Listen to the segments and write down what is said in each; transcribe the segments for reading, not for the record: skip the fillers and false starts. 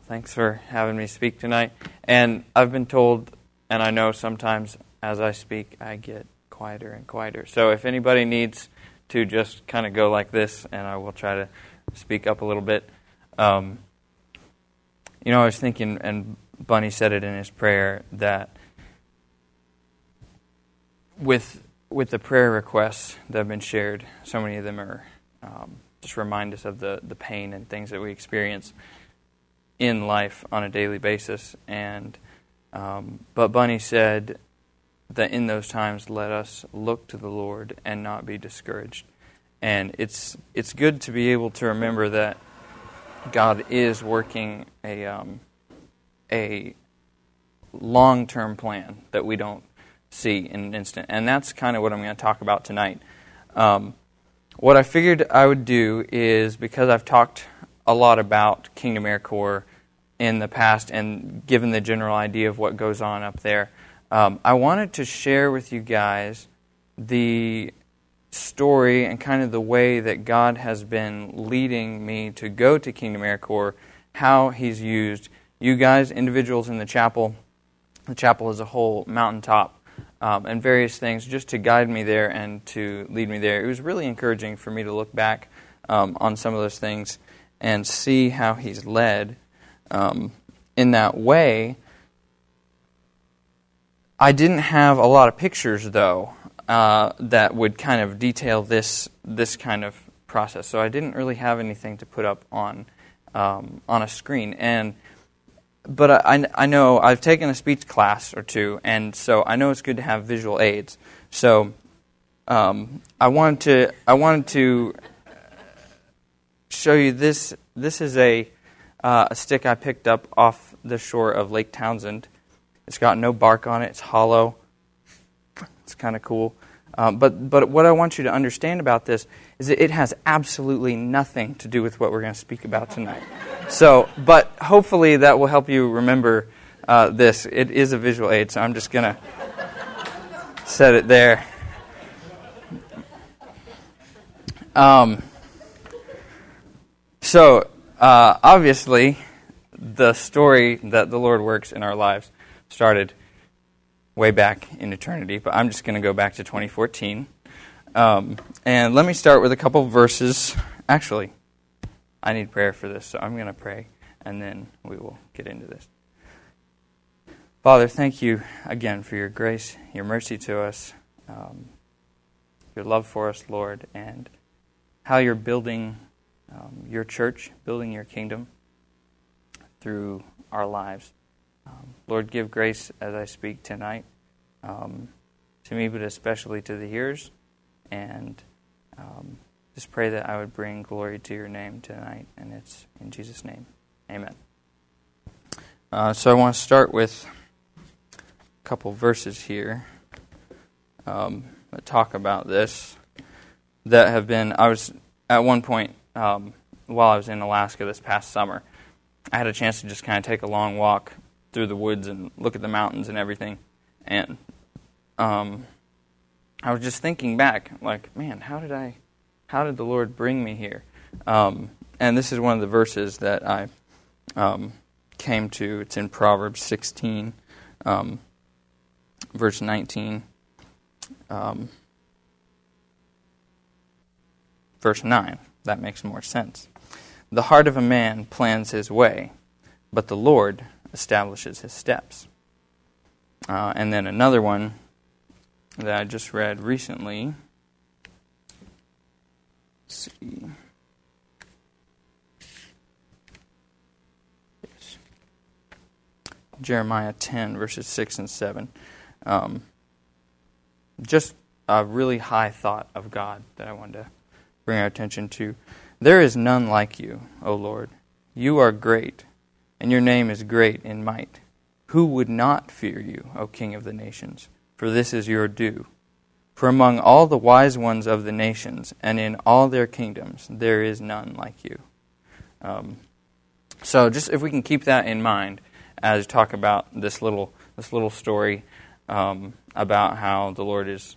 Thanks for having me speak tonight. And I've been told, and I know sometimes as I speak, I get quieter and quieter. So if anybody needs to just kind of go like this, and I will try to speak up a little bit. I was thinking, and Bunny said it in his prayer, that with the prayer requests that have been shared, so many of them are just remind us of the pain and things that we experience in life on a daily basis. And but Bunny said that in those times, let us look to the Lord and not be discouraged. And it's good to be able to remember that God is working a long-term plan that we don't see in an instant. And that's kind of what I'm going to talk about tonight. What I figured I would do is, because I've talked a lot about Kingdom Air Corps in the past and given the general idea of what goes on up there, I wanted to share with you guys the story and kind of the way that God has been leading me to go to Kingdom Air Corps, how He's used you guys, individuals in the chapel as a whole, mountaintop, and various things, just to guide me there and to lead me there. It was really encouraging for me to look back on some of those things and see how He's led in that way. I didn't have a lot of pictures, though, that would kind of detail this kind of process. So I didn't really have anything to put up on a screen. But I know I've taken a speech class or two, and so I know it's good to have visual aids. So I wanted to show you this. This is a stick I picked up off the shore of Lake Townsend. It's got no bark on it. It's hollow. It's kind of cool. But what I want you to understand about this is that it has absolutely nothing to do with what we're going to speak about tonight. So, but hopefully that will help you remember this. It is a visual aid, so I'm just going to set it there. Obviously, the story that the Lord works in our lives started way back in eternity, but I'm just going to go back to 2014. And let me start with a couple verses. Actually, I need prayer for this, so I'm going to pray, and then we will get into this. Father, thank you again for your grace, your mercy to us, your love for us, Lord, and how you're building your church, building your kingdom through our lives. Lord, give grace as I speak tonight to me, but especially to the hearers, and just pray that I would bring glory to your name tonight, and it's in Jesus' name. Amen. So I want to start with a couple verses here that talk about this, that have been, I was, at one point, while I was in Alaska this past summer, I had a chance to just kind of take a long walk through the woods and look at the mountains and everything, and I was just thinking back, like, man, how did the Lord bring me here? And this is one of the verses that I came to. It's in Proverbs 16, verse 19, verse 9. That makes more sense. The heart of a man plans his way, but the Lord establishes his steps. And then another one that I just read recently. Let's see. Yes. Jeremiah 10, verses 6 and 7. Just a really high thought of God that I wanted to bring our attention to. There is none like you, O Lord. You are great, and your name is great in might. Who would not fear you, O King of the nations? For this is your due. For among all the wise ones of the nations, and in all their kingdoms, there is none like you. So just if we can keep that in mind as we talk about this little story about how the Lord is,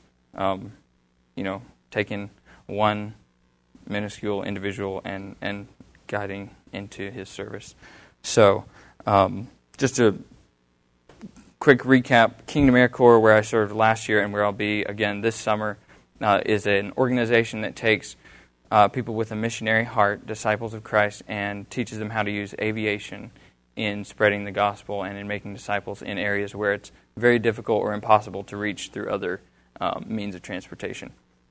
taking one minuscule individual and guiding into His service. So Just a quick recap, Kingdom Air Corps, where I served last year and where I'll be again this summer, is an organization that takes people with a missionary heart, disciples of Christ, and teaches them how to use aviation in spreading the gospel and in making disciples in areas where it's very difficult or impossible to reach through other means of transportation.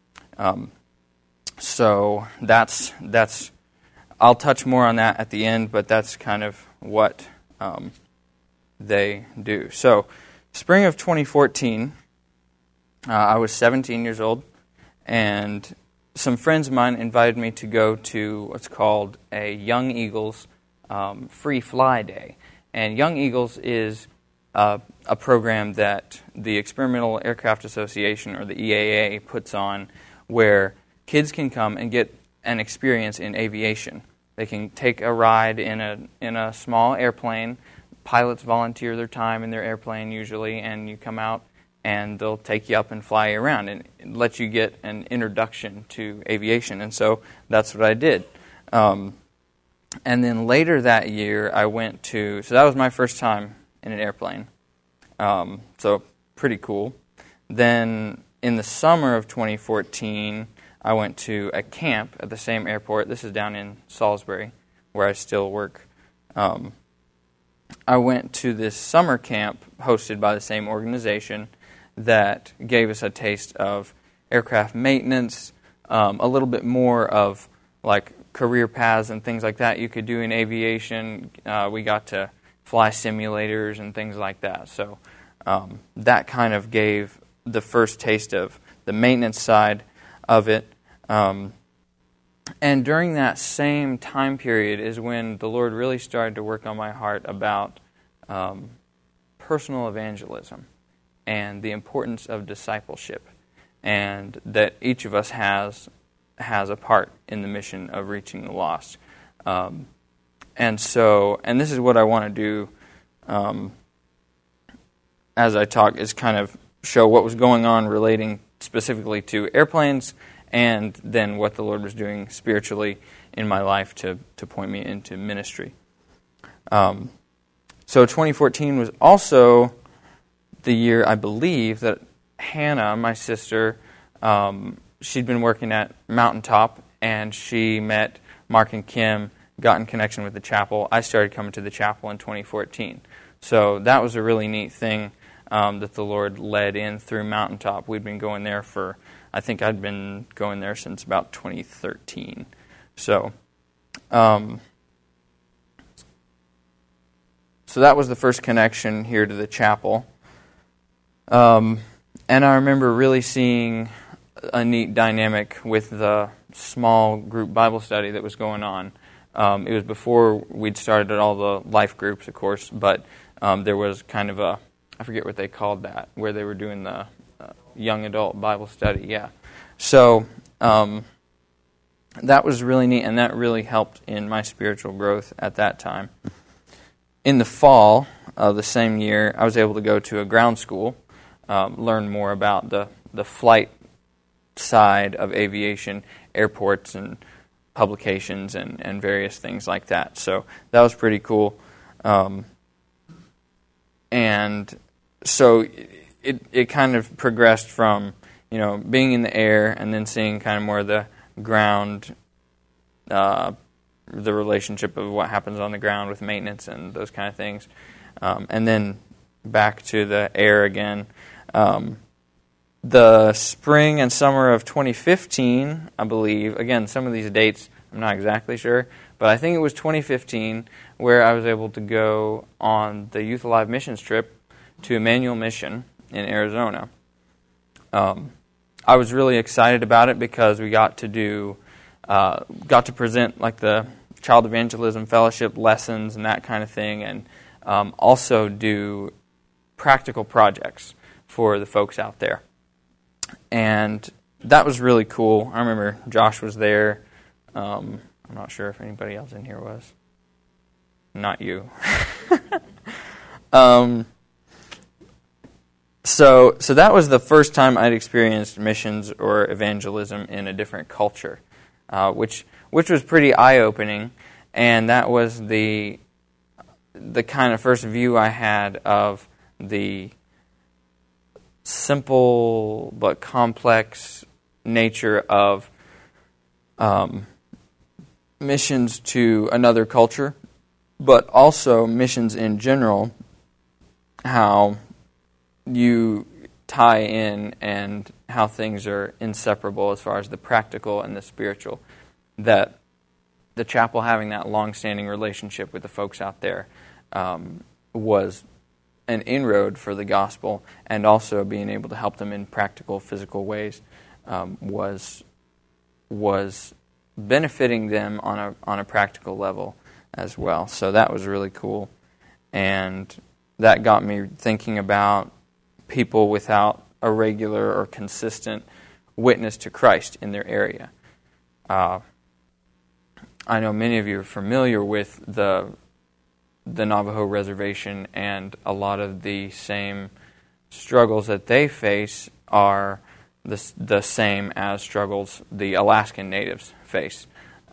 So that's I'll touch more on that at the end, but that's kind of what they do. So, spring of 2014, I was 17 years old, and some friends of mine invited me to go to what's called a Young Eagles Free Fly Day. And Young Eagles is a program that the Experimental Aircraft Association, or the EAA, puts on where kids can come and get an experience in aviation. They can take a ride in a small airplane. Pilots volunteer their time in their airplane usually, and you come out and they'll take you up and fly you around and let you get an introduction to aviation. And so that's what I did. And then later that year, I went to, so that was my first time in an airplane. So pretty cool. Then in the summer of 2014, I went to a camp at the same airport. This is down in Salisbury, where I still work. I went to this summer camp hosted by the same organization that gave us a taste of aircraft maintenance, a little bit more of like career paths and things like that you could do in aviation. We got to fly simulators and things like that. So that kind of gave the first taste of the maintenance side of it. And during that same time period is when the Lord really started to work on my heart about personal evangelism and the importance of discipleship, and that each of us has a part in the mission of reaching the lost. And this is what I want to do as I talk, is kind of show what was going on relating specifically to airplanes, and then what the Lord was doing spiritually in my life to point me into ministry. So 2014 was also the year, I believe, that Hannah, my sister, she'd been working at Mountaintop, and she met Mark and Kim, got in connection with the chapel. I started coming to the chapel in 2014. So that was a really neat thing that the Lord led in through Mountaintop. We'd been going there for, I think I'd been going there since about 2013. So that was the first connection here to the chapel. And I remember really seeing a neat dynamic with the small group Bible study that was going on. It was before we'd started all the life groups, of course, but there was kind of a, I forget what they called that, where they were doing the young adult Bible study, yeah. So that was really neat, and that really helped in my spiritual growth at that time. In the fall of the same year, I was able to go to a ground school, learn more about the flight side of aviation, airports and publications and various things like that. So that was pretty cool. And so it kind of progressed from, being in the air and then seeing kind of more of the ground, the relationship of what happens on the ground with maintenance and those kind of things. And then back to the air again. The spring and summer of 2015, I believe, again, some of these dates I'm not exactly sure, but I think it was 2015 where I was able to go on the Youth Alive missions trip to Emmanuel Mission in Arizona. I was really excited about it because we got to present like the Child Evangelism Fellowship lessons and that kind of thing, and also do practical projects for the folks out there. And that was really cool. I remember Josh was there. I'm not sure if anybody else in here was. Not you. So that was the first time I'd experienced missions or evangelism in a different culture, which was pretty eye-opening. And that was the kind of first view I had of the simple but complex nature of missions to another culture, but also missions in general, how you tie in and how things are inseparable as far as the practical and the spiritual. That the chapel having that long-standing relationship with the folks out there was an inroad for the gospel, and also being able to help them in practical, physical ways was benefiting them on a practical level as well. So that was really cool, and that got me thinking about people without a regular or consistent witness to Christ in their area. I know many of you are familiar with the Navajo reservation, and a lot of the same struggles that they face are the same as struggles the Alaskan natives face.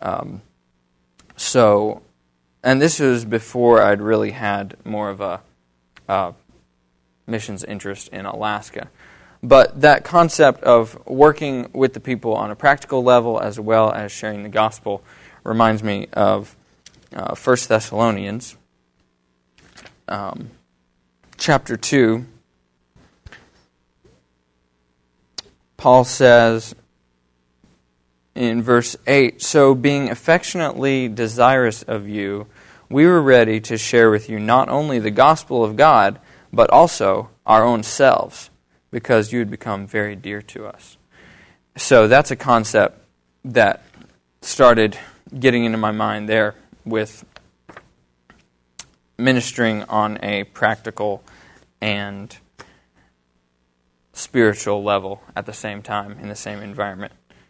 And this was before I'd really had more of a missions interest in Alaska. But that concept of working with the people on a practical level as well as sharing the gospel reminds me of 1 Thessalonians chapter 2. Paul says in verse 8, "So being affectionately desirous of you, we were ready to share with you not only the gospel of God, but also our own selves, because you had become very dear to us." So that's a concept that started getting into my mind there with ministering on a practical and spiritual level at the same time, in the same environment.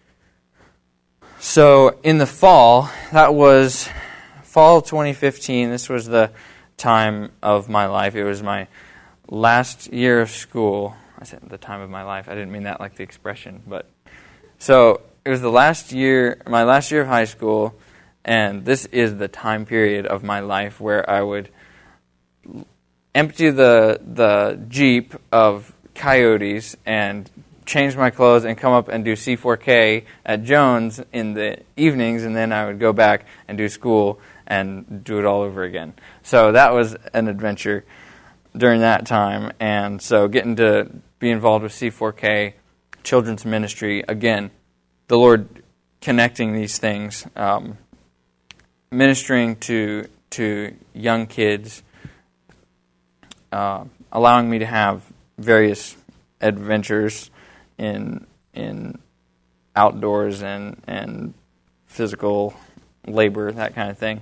So in the fall, that was fall of 2015, this was the time of my life. It was my last year of school. I said the time of my life. I didn't mean that like the expression, but so it was my last year of high school, and this is the time period of my life where I would empty the Jeep of coyotes and change my clothes and come up and do C4K at Jones in the evenings, and then I would go back and do school and do it all over again. So that was an adventure during that time. And so getting to be involved with C4K, children's ministry, again, the Lord connecting these things, ministering to young kids, allowing me to have various adventures in outdoors and physical labor, that kind of thing.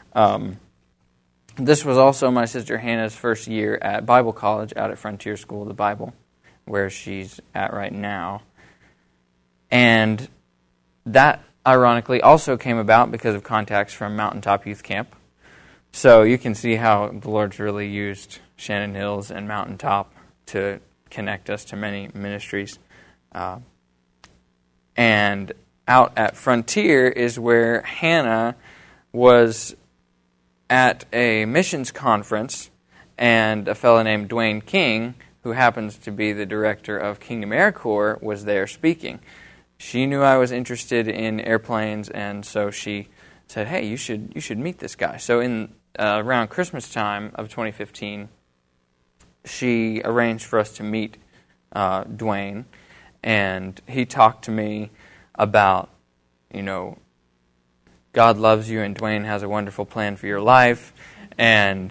This was also my sister Hannah's first year at Bible college out at Frontier School of the Bible, where she's at right now. And that, ironically, also came about because of contacts from Mountaintop Youth Camp. So you can see how the Lord's really used Shannon Hills and Mountaintop to connect us to many ministries. And out at Frontier is where Hannah was at a missions conference, and a fellow named Dwayne King, who happens to be the director of Kingdom Air Corps, was there speaking. She knew I was interested in airplanes, and so she said, "Hey, you should meet this guy." So in around Christmas time of 2015, she arranged for us to meet Dwayne, and he talked to me about, God loves you and Dwayne has a wonderful plan for your life, and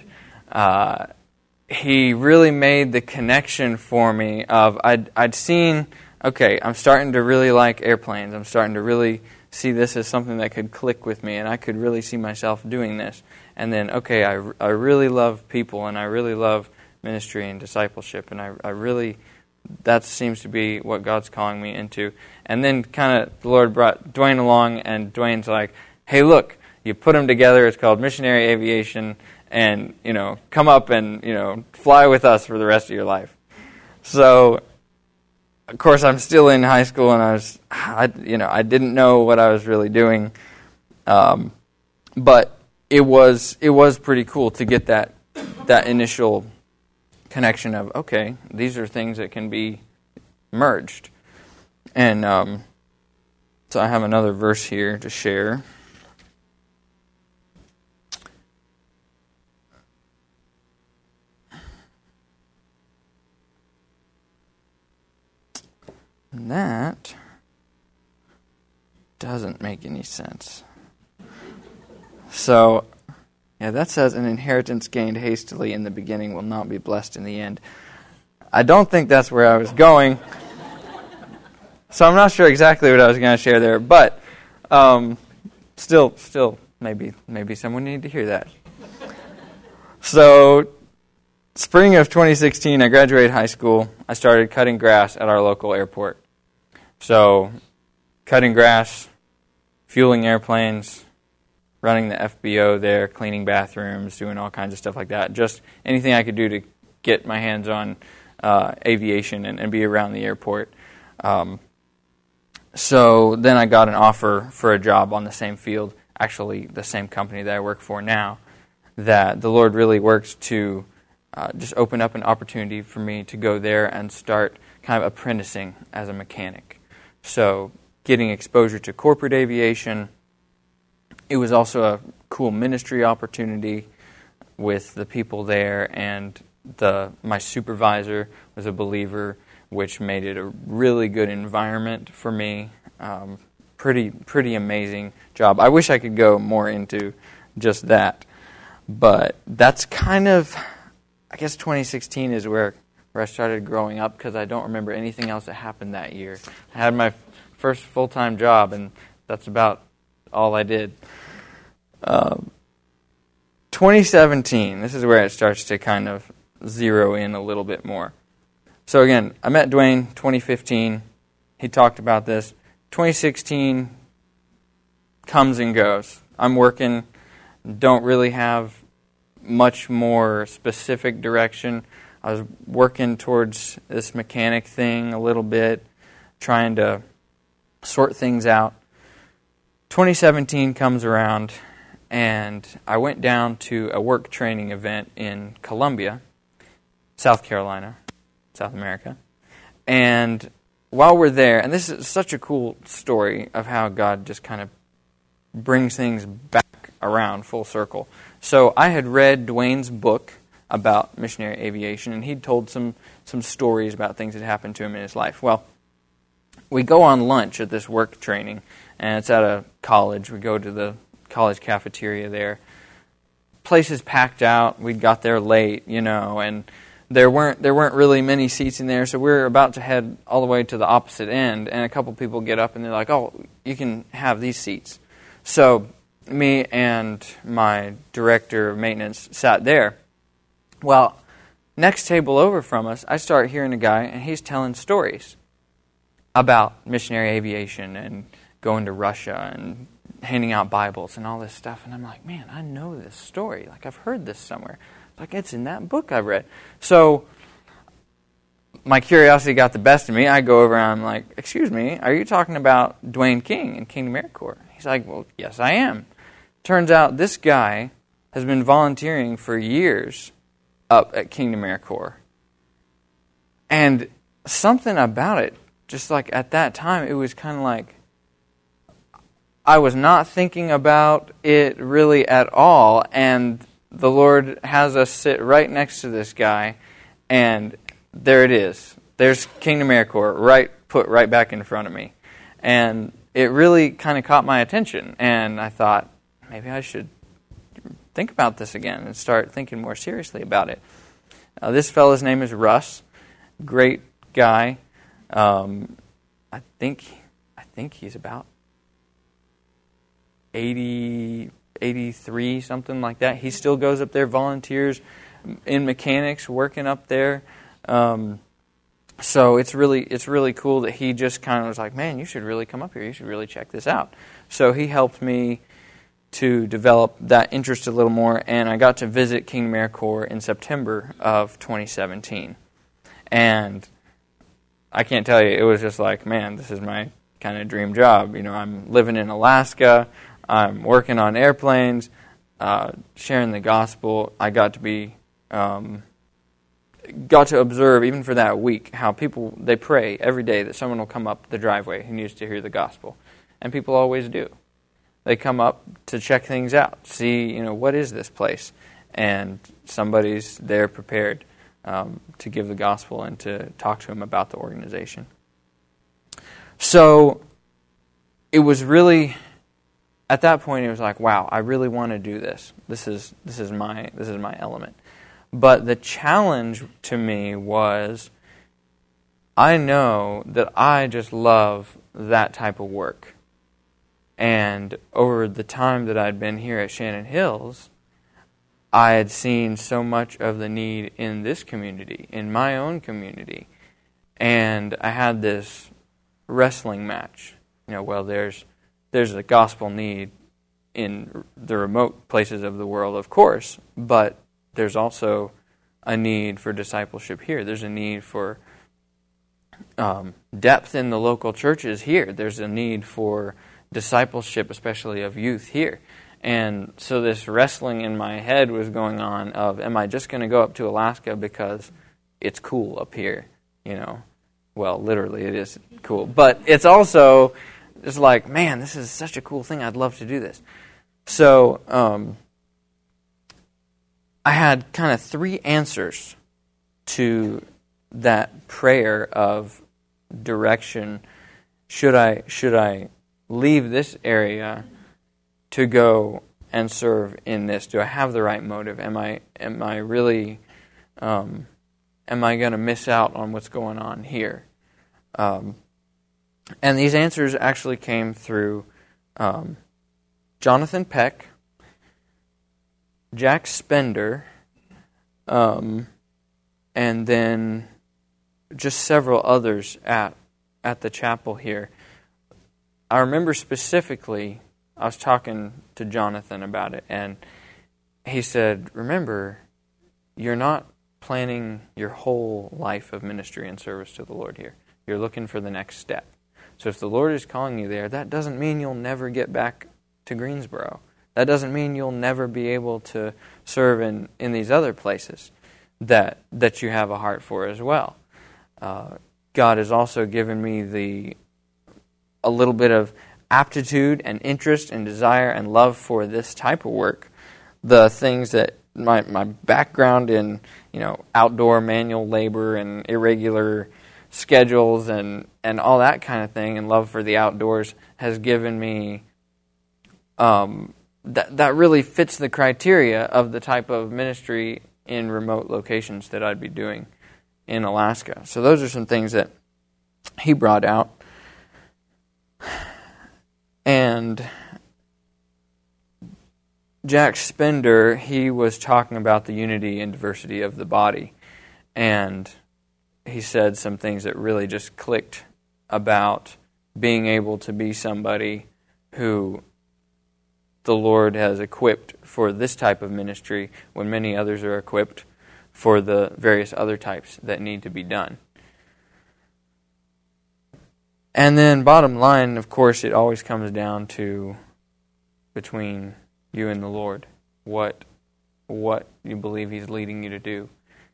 he really made the connection for me of I'd seen, okay, I'm starting to really like airplanes. I'm starting to really see this as something that could click with me, and I could really see myself doing this. And then, okay, I really love people, and I really love ministry and discipleship, and I really, that seems to be what God's calling me into. And then kind of the Lord brought Dwayne along, and Dwayne's like, "Hey, look, you put them together. It's called Missionary Aviation, and, come up and, fly with us for the rest of your life." So, of course, I'm still in high school, and I didn't know what I was really doing. But it was pretty cool to get that initial connection of, okay, these are things that can be merged. And so I have another verse here to share. And that doesn't make any sense. So, yeah, that says, an inheritance gained hastily in the beginning will not be blessed in the end. I don't think that's where I was going. So I'm not sure exactly what I was going to share there, but still, maybe someone needed to hear that. So, spring of 2016, I graduated high school. I started cutting grass at our local airport. So, cutting grass, fueling airplanes, running the FBO there, cleaning bathrooms, doing all kinds of stuff like that. Just anything I could do to get my hands on aviation and be around the airport. So then I got an offer for a job on the same field, actually the same company that I work for now, that the Lord really worked to just open up an opportunity for me to go there and start kind of apprenticing as a mechanic. So getting exposure to corporate aviation. It was also a cool ministry opportunity with the people there, and my supervisor was a believer, which made it a really good environment for me. Pretty amazing job. I wish I could go more into just that, but that's kind of, I guess 2016 is where I started growing up, because I don't remember anything else that happened that year. I had my first full-time job, and that's about all I did. 2017, this is where it starts to kind of zero in a little bit more. So again, I met Dwayne 2015. He talked about this. 2016 comes and goes. I'm working, don't really have much more specific direction. I was working towards this mechanic thing a little bit, trying to sort things out. 2017 comes around, and I went down to a work training event in Columbia, South Carolina, South America. And while we're there, and this is such a cool story of how God just kind of brings things back around full circle. So I had read Dwayne's book about missionary aviation, and he'd told some stories about things that happened to him in his life. Well, we go on lunch at this work training, and it's at a college. We go to the college cafeteria there. Place is packed out. We got there late, and there weren't really many seats in there, so we're about to head all the way to the opposite end, and a couple people get up and they're like, "Oh, you can have these seats." So me and my director of maintenance sat there. Well, next table over from us, I start hearing a guy, and he's telling stories about missionary aviation and going to Russia and handing out Bibles and all this stuff. And I'm like, man, I know this story. Like, I've heard this somewhere. Like, it's in that book I've read. So my curiosity got the best of me. I go over and I'm like, excuse me, are you talking about Dwayne King in Kingdom Air Corps? He's like, well, yes, I am. Turns out this guy has been volunteering for years up at Kingdom Air Corps. And something about it, just like at that time, it was kind of like, I was not thinking about it really at all, and the Lord has us sit right next to this guy, and there it is. There's Kingdom Air Corps put right back in front of me. And it really kind of caught my attention, and I thought, maybe I should think about this again and start thinking more seriously about it. This fellow's name is Russ. Great guy. I think he's about 80, 83, something like that. He still goes up there, volunteers in mechanics, working up there. So it's really cool that he just kind of was like, man, you should really come up here. You should really check this out. So he helped me to develop that interest a little more, and I got to visit Kingdom Air Corps in September of 2017. And I can't tell you, it was just like, man, this is my kind of dream job. I'm living in Alaska. I'm working on airplanes. sharing the gospel, I got to observe, even for that week, how people, they pray every day that someone will come up the driveway who needs to hear the gospel. And people always do. They come up to check things out, see, what is this place? And somebody's there prepared to give the gospel and to talk to them about the organization. So it was really, at that point, it was like, wow, I really want to do this. This is my element. But the challenge to me was, I know that I just love that type of work. And over the time that I'd been here at Shannon Hills, I had seen so much of the need in this community, in my own community. And I had this wrestling match. There's a gospel need in the remote places of the world, of course, but there's also a need for discipleship here. There's a need for depth in the local churches here. There's a need for discipleship, especially of youth here. And so this wrestling in my head was going on of, am I just going to go up to Alaska because it's cool up here? Well, literally it is cool. But it's also just like, man, this is such a cool thing. I'd love to do this. So I had kind of 3 answers to that prayer of direction. Should I leave this area to go and serve in this? Do I have the right motive? Am I really am I going to miss out on what's going on here? And these answers actually came through Jonathan Peck, Jack Spender, and then just several others at the chapel here. I remember specifically, I was talking to Jonathan about it, and he said, remember, you're not planning your whole life of ministry and service to the Lord here. You're looking for the next step. So if the Lord is calling you there, that doesn't mean you'll never get back to Greensboro. That doesn't mean you'll never be able to serve in these other places that you have a heart for as well. God has also given me a little bit of aptitude and interest and desire and love for this type of work. The things that my background in outdoor manual labor and irregular schedules and all that kind of thing, and love for the outdoors has given me that really fits the criteria of the type of ministry in remote locations that I'd be doing in Alaska. So those are some things that he brought out. And Jack Spender, he was talking about the unity and diversity of the body. And he said some things that really just clicked about being able to be somebody who the Lord has equipped for this type of ministry when many others are equipped for the various other types that need to be done. And then bottom line, of course, it always comes down to between you and the Lord, what you believe He's leading you to do.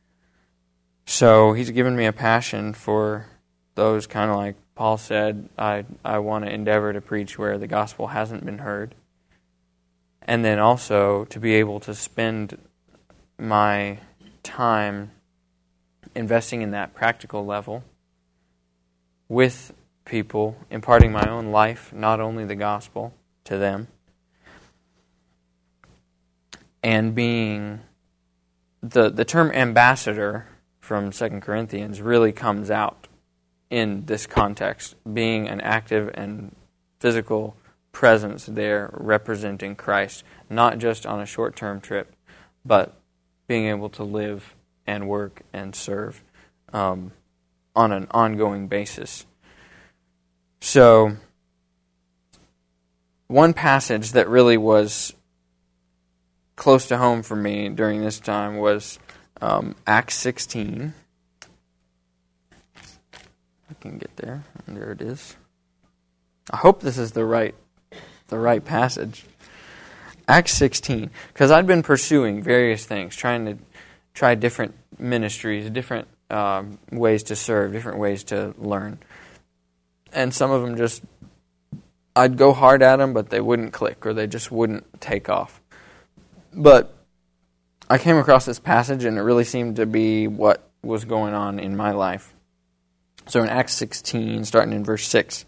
So He's given me a passion for those, kind of like Paul said, I want to endeavor to preach where the gospel hasn't been heard. And then also to be able to spend my time investing in that practical level with people, imparting my own life, not only the gospel, to them. And being the term ambassador from 2 Corinthians really comes out in this context, being an active and physical presence there representing Christ, not just on a short-term trip, but being able to live and work and serve on an ongoing basis. So, one passage that really was close to home for me during this time was Acts 16. I can get there. There it is. I hope this is the right passage. Acts 16, because I'd been pursuing various things, trying to try different ministries, different ways to serve, different ways to learn. And some of them just, I'd go hard at them, but they wouldn't click, or they just wouldn't take off. But I came across this passage, and it really seemed to be what was going on in my life. So in Acts 16, starting in verse 6,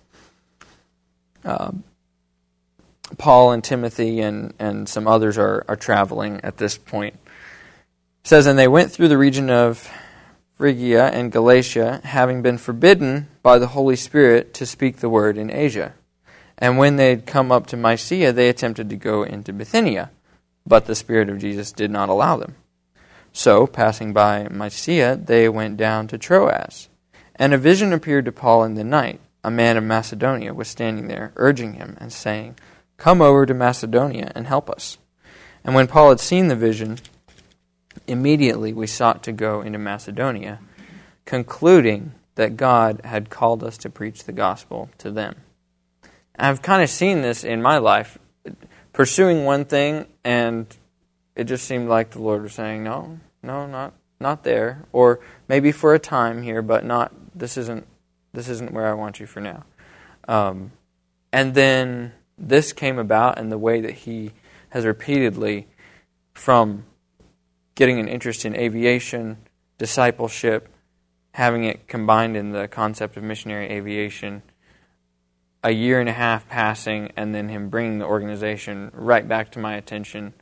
Paul and Timothy and some others are traveling at this point. It says, "And they went through the region of Phrygia and Galatia, having been forbidden by the Holy Spirit to speak the word in Asia. And when they had come up to Mysia, they attempted to go into Bithynia, but the Spirit of Jesus did not allow them. So, passing by Mysia, they went down to Troas. And a vision appeared to Paul in the night. A man of Macedonia was standing there, urging him and saying, 'Come over to Macedonia and help us.' And when Paul had seen the vision, immediately we sought to go into Macedonia, concluding that God had called us to preach the gospel to them." I've kind of seen this in my life, pursuing one thing, and it just seemed like the Lord was saying, no, not there, or maybe for a time here, but not. This isn't where I want you for now. And then this came about in the way that He has repeatedly, from getting an interest in aviation, discipleship, having it combined in the concept of missionary aviation, a year and a half passing, and then Him bringing the organization right back to my attention.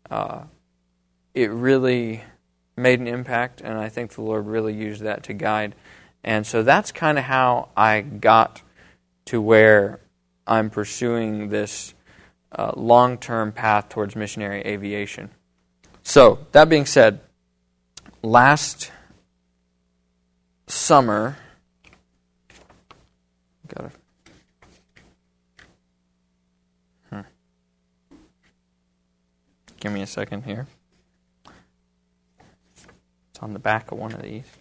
It really made an impact, and I think the Lord really used that to guide. And so that's kind of how I got to where I'm pursuing this long-term path towards missionary aviation. So, that being said, last summer, give me a second here. It's on the back of one of these.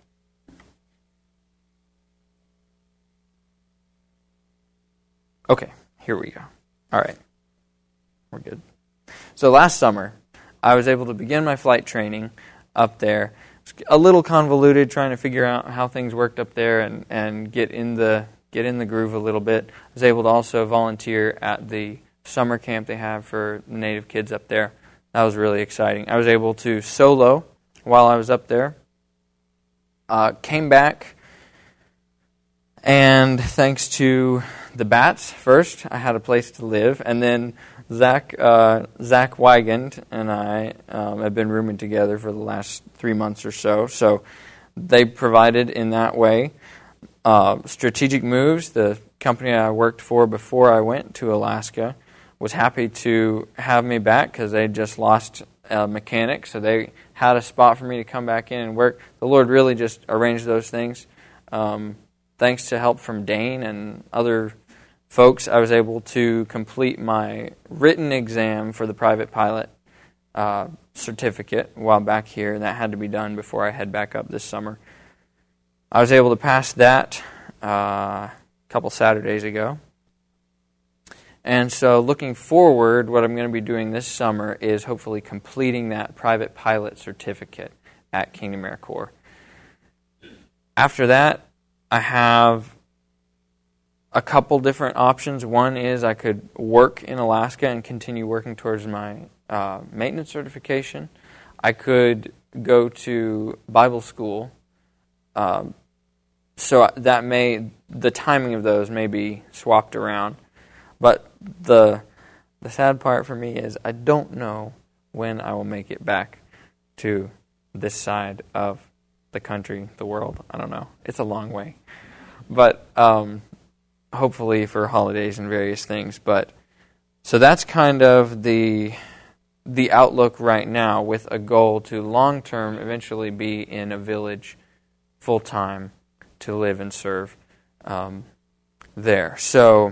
Okay, here we go. All right, we're good. So last summer, I was able to begin my flight training up there. It was a little convoluted, trying to figure out how things worked up there and get in the groove a little bit. I was able to also volunteer at the summer camp they have for Native kids up there. That was really exciting. I was able to solo while I was up there. Came back, and thanks to the Bats first, I had a place to live, and then Zach Wygand and I have been rooming together for the last 3 months or so. So they provided in that way. Strategic Moves, the company I worked for before I went to Alaska, was happy to have me back because they just lost a mechanic, so they had a spot for me to come back in and work. The Lord really just arranged those things. Thanks to help from Dane and other folks, I was able to complete my written exam for the private pilot certificate while back here, and that had to be done before I head back up this summer. I was able to pass that a couple Saturdays ago. And so looking forward, what I'm going to be doing this summer is hopefully completing that private pilot certificate at Kingdom Air Corps. After that, I have a couple different options. One is I could work in Alaska and continue working towards my maintenance certification. I could go to Bible school. So the timing of those may be swapped around. But the sad part for me is I don't know when I will make it back to this side of the country, the world. I don't know. It's a long way. But hopefully for holidays and various things. But so that's kind of the outlook right now, with a goal to long-term eventually be in a village full-time to live and serve there. So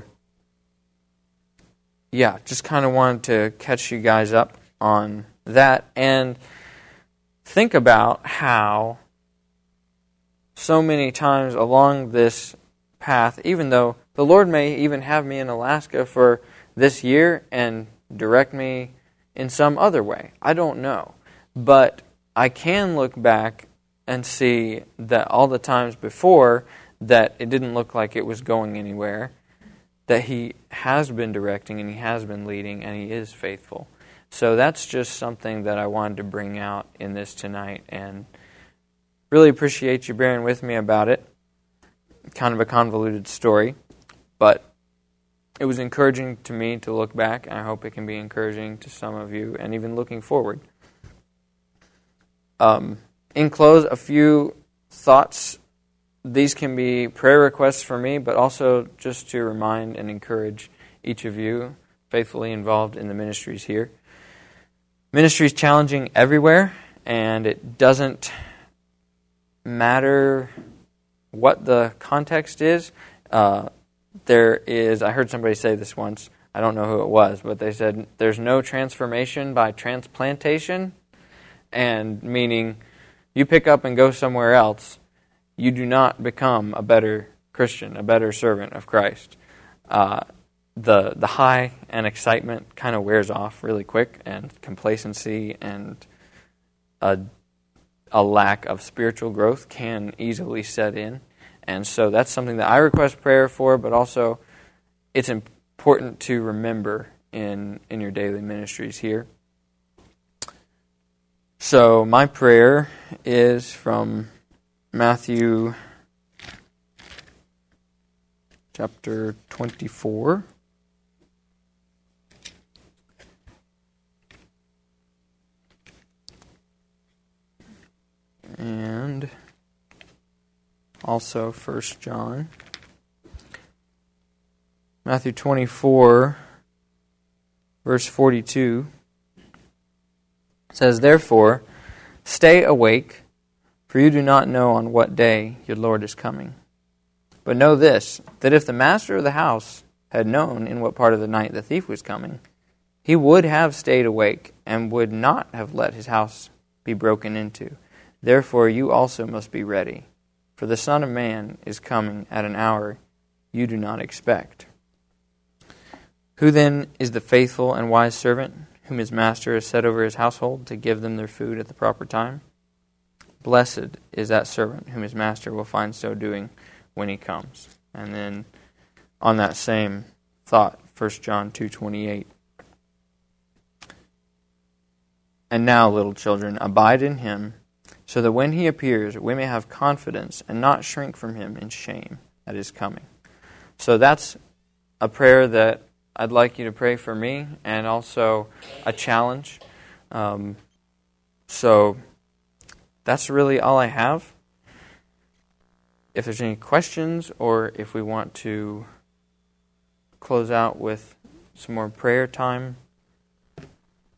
yeah, just kind of wanted to catch you guys up on that and think about how so many times along this path, even though the Lord may even have me in Alaska for this year and direct me in some other way. I don't know. But I can look back and see that all the times before that it didn't look like it was going anywhere, that He has been directing and He has been leading and He is faithful. So that's just something that I wanted to bring out in this tonight, and really appreciate you bearing with me about it. Kind of a convoluted story, but it was encouraging to me to look back, and I hope it can be encouraging to some of you, and even looking forward. In close, a few thoughts. These can be prayer requests for me, but also just to remind and encourage each of you faithfully involved in the ministries here. Ministry is challenging everywhere, and it doesn't matter what the context is. I heard somebody say this once, I don't know who it was, but they said, there's no transformation by transplantation, and meaning you pick up and go somewhere else, you do not become a better Christian, a better servant of Christ. The high and excitement kind of wears off really quick, and complacency and a lack of spiritual growth can easily set in. And so that's something that I request prayer for, but also it's important to remember in your daily ministries here. So my prayer is from Matthew chapter 24. And also 1 John. Matthew 24, verse 42 says, "Therefore, stay awake, for you do not know on what day your Lord is coming. But know this, that if the master of the house had known in what part of the night the thief was coming, he would have stayed awake and would not have let his house be broken into. Therefore you also must be ready, for the Son of Man is coming at an hour you do not expect. Who then is the faithful and wise servant, whom his master has set over his household to give them their food at the proper time? Blessed is that servant whom his master will find so doing when he comes." And then on that same thought, 1 John 2:28. "And now, little children, abide in him, so that when he appears, we may have confidence and not shrink from him in shame at his coming." So that's a prayer that I'd like you to pray for me, and also a challenge. So that's really all I have. If there's any questions, or if we want to close out with some more prayer time. It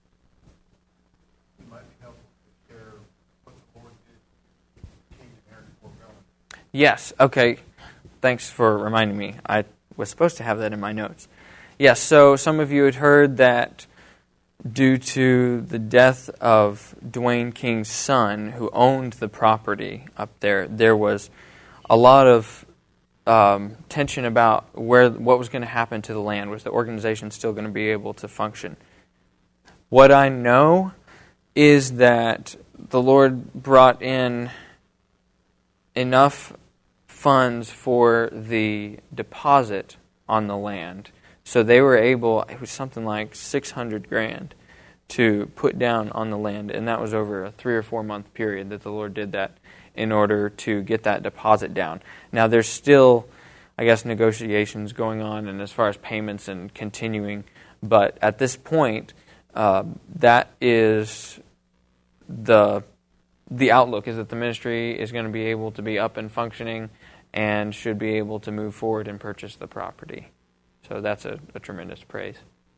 might be helpful to share what the Lord did to King Aaron before going. Yes, okay. Thanks for reminding me. I was supposed to have that in my notes. Yes, so some of you had heard that due to the death of Dwayne King's son, who owned the property up there, there was a lot of tension about what was going to happen to the land. Was the organization still going to be able to function? What I know is that the Lord brought in enough funds for the deposit on the land. So they were able, it was something like $600,000 to put down on the land, and that was over a 3 or 4 month period that the Lord did that in order to get that deposit down. Now there's still, I guess, negotiations going on, and as far as payments and continuing, but at this point, that is the outlook, is that the ministry is going to be able to be up and functioning and should be able to move forward and purchase the property. So that's a tremendous praise.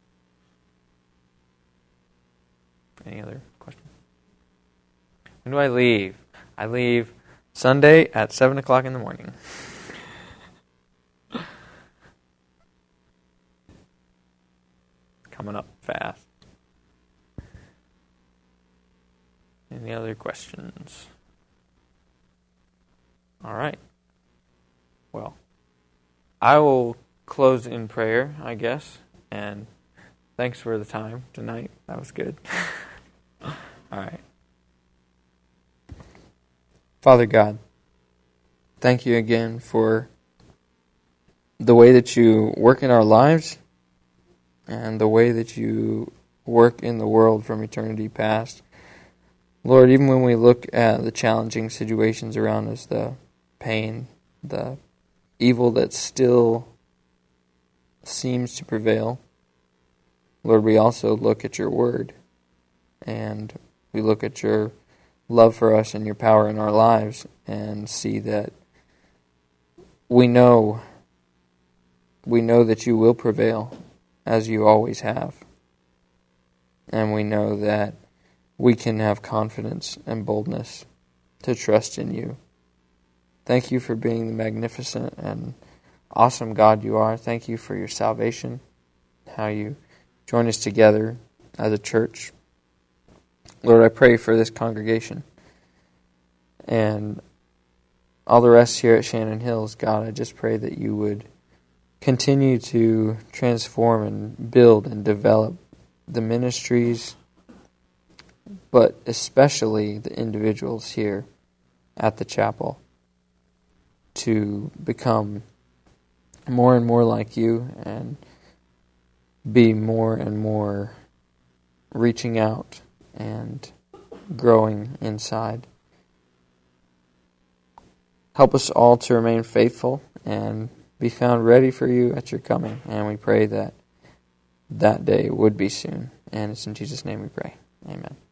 Any other questions? When do I leave? I leave Sunday at 7 o'clock in the morning. Coming up fast. Any other questions? All right. Well, I will close in prayer, I guess, and thanks for the time tonight. That was good. All right. Father God, thank you again for the way that you work in our lives and the way that you work in the world from eternity past. Lord, even when we look at the challenging situations around us, the pain, the evil that still seems to prevail, Lord, we also look at your word, and we look at your love for us and your power in our lives, and see that we know that you will prevail, as you always have. And we know that we can have confidence and boldness to trust in you. Thank you for being the magnificent and awesome God you are. Thank you for your salvation, how you join us together as a church. Lord, I pray for this congregation and all the rest here at Shannon Hills. God, I just pray that you would continue to transform and build and develop the ministries, but especially the individuals here at the chapel, to become more and more like you and be more and more reaching out and growing inside. Help us all to remain faithful and be found ready for you at your coming. And we pray that that day would be soon. And it's in Jesus' name we pray. Amen.